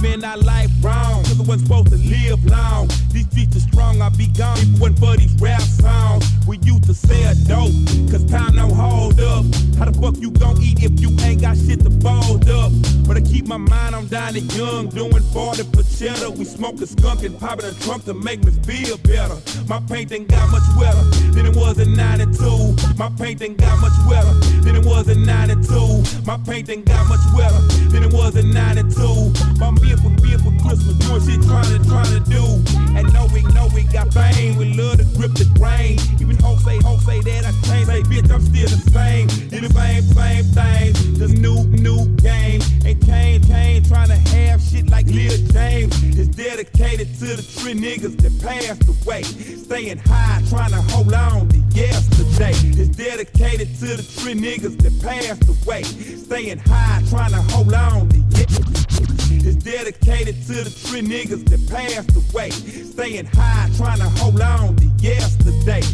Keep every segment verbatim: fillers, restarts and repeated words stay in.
living our life wrong, cause I wasn't supposed to live long. These streets are strong, I be gone if it wasn't for these rap songs. We used to sell dope, cause time don't hold up. How the fuck you gon' eat if you ain't got shit to fold up? But I keep my mind on dining young, doing forty for cheddar. We smoke a skunk and pop it in the trunk to make me feel better. My paint ain't got much wetter than it was in ninety-two. My paint ain't got much wetter than it was in ninety-two. My paint ain't got much wetter than it was in ninety-two. My vehicle, vehicle Christmas, doing shit trying to, trying to do. And know we know we got fame, we love to grip the grain. Even hope say, hope say that I changed, say bitch I'm still the same. Did the same, same thing, just new, new game. Ain't Kane, Kane trying to have shit like Lil James. It's dedicated to the three niggas that passed away. Staying high, trying to hold on to yesterday. It's dedicated to the three niggas that passed away. Staying high, trying to hold on to yesterday. It's dedicated to the three niggas that passed away. Staying high, trying to hold on to yesterday.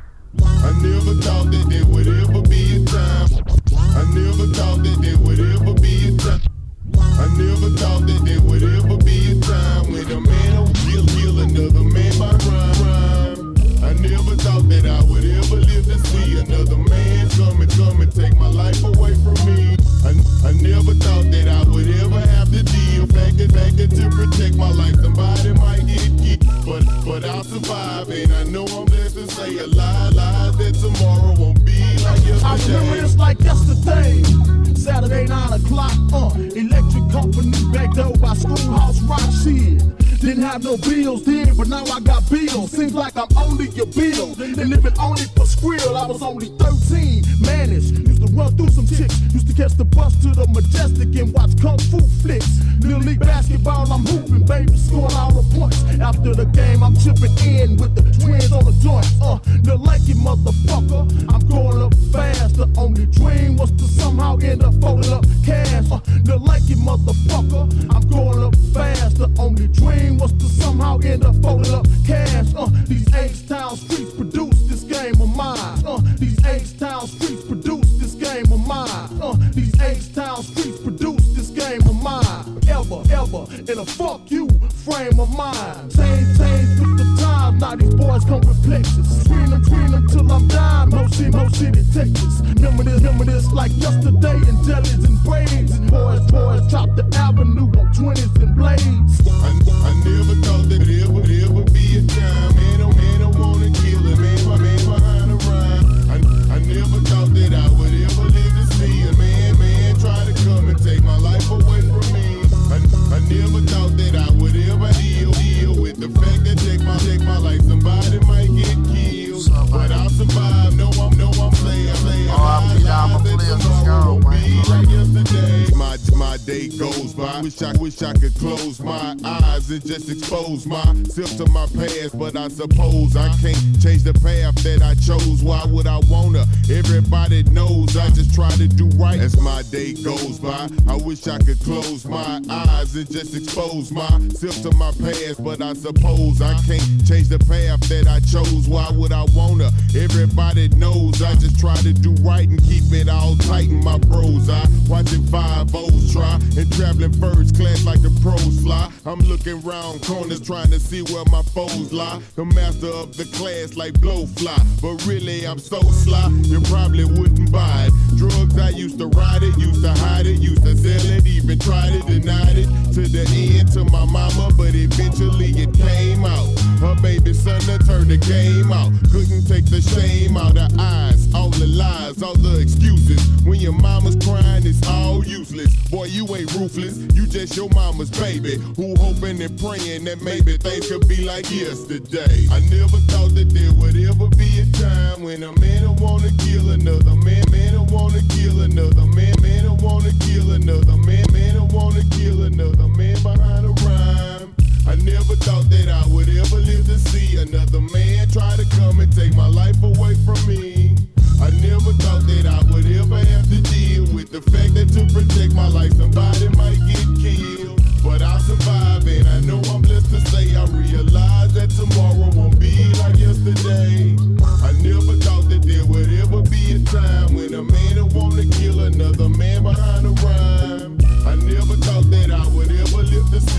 I never thought that there would ever be a time. I never thought that there would ever be a time. I never thought that there would ever be a time when a man will kill, kill another man by rhyme, rhyme. I never thought that I would ever live to see another man come and come and take my life away from me. I, I never thought that I would ever have to deal back and back and to protect my life. Somebody might get kicked, but but I'll survive, and I know I'm blessed to say a lie, lie that tomorrow won't be like yesterday. I remember this like yesterday. Saturday nine o'clock, uh, electric company back door by Schoolhouse Rock shit. Didn't have no bills then, but now I got bills. Seems like I'm only your bill. And living only for skrill. I was only thirteen, managed. Used to run through some chicks. Used to catch the bus to the Majestic and watch kung fu flicks. Little league basketball, I'm hooping, baby, scoring all the points. After the game, I'm chipping in with the twins on the joint. Uh, the lanky motherfucker, I'm going up fast. The only dream was to somehow end up folding up cash. Uh, the lanky motherfucker, I'm going up fast. The only dream was to somehow end up folding up cash. Uh, these H-Town streets produce this game of mine. Uh, these H-Town streets produce this game of mine. Uh, these H-Town streets produce this game of mine. Ever, ever, in a fuck you frame of mind. Change, change with the time. Now these boys come with plexus. Screen them, screen them till I'm dying. Mo city, Mo city, Texas. Remember this, remember this like yesterday. Intelligent braids and boys, boys chop the avenue on twenties and blades. I, I never thought that there would ever be a time. Man, oh man, I wanna kill a man, my man behind the rhyme. I, I never thought that I would ever live to see a man, man try to come and take my life away from me. I, I never thought that I would ever deal, deal with the fact that take my, take my life, somebody might get killed. But I'll survive, no, I'm, no, I'm playing, playing. Oh, I'm that tomorrow won't be like yesterday. My, my day goes by, wish I, wish I could close my eyes and just expose myself to my past, but I suppose I can't change the path that I chose. Why would I wanna? Everybody knows I just try to do right as my day goes by. I wish I could close my eyes and just expose myself to my past, but I suppose I can't change the path that I chose. Why would I wanna? Everybody knows I just try to do right and keep it all tight in my bros. I watching five O's try and traveling first class like the pros fly. I'm looking round corners trying to see where my foes lie. The master of the class like blowfly, but really I'm so sly you probably wouldn't buy it. Drugs I used to ride it, used to hide it, used to sell it, even tried it, denied it to the end to my mama, but eventually it came out. Her baby son that turned the game out. Couldn't take the shame out of eyes, all the lies, all the excuses. When your mama's crying, it's all useless. Boy, you ain't ruthless, you just your mama's baby, who hoping and praying that maybe things could be like yesterday. I never thought that there would ever be a time when a man will wanna kill another man, man will wanna kill another man, man will wanna kill another man, man will wanna kill another man behind a rhyme. I never thought that I would ever live to see another man try to come and take my life away from me. I never thought that I would ever have to deal with the fact that to protect my life somebody might get killed. But I'll survive, and I know I'm blessed to say I realize that tomorrow won't be like yesterday. I never thought that there would ever be a time when a man would want to kill another man behind a rhyme. I never thought that I would ever live to see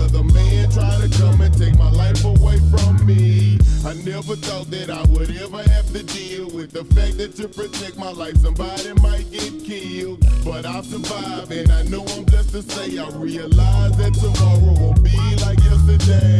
another man try to come and take my life away from me. I never thought that I would ever have to deal with the fact that to protect my life somebody might get killed. But I'll survive, and I know I'm blessed to say I realize that tomorrow won't be like yesterday.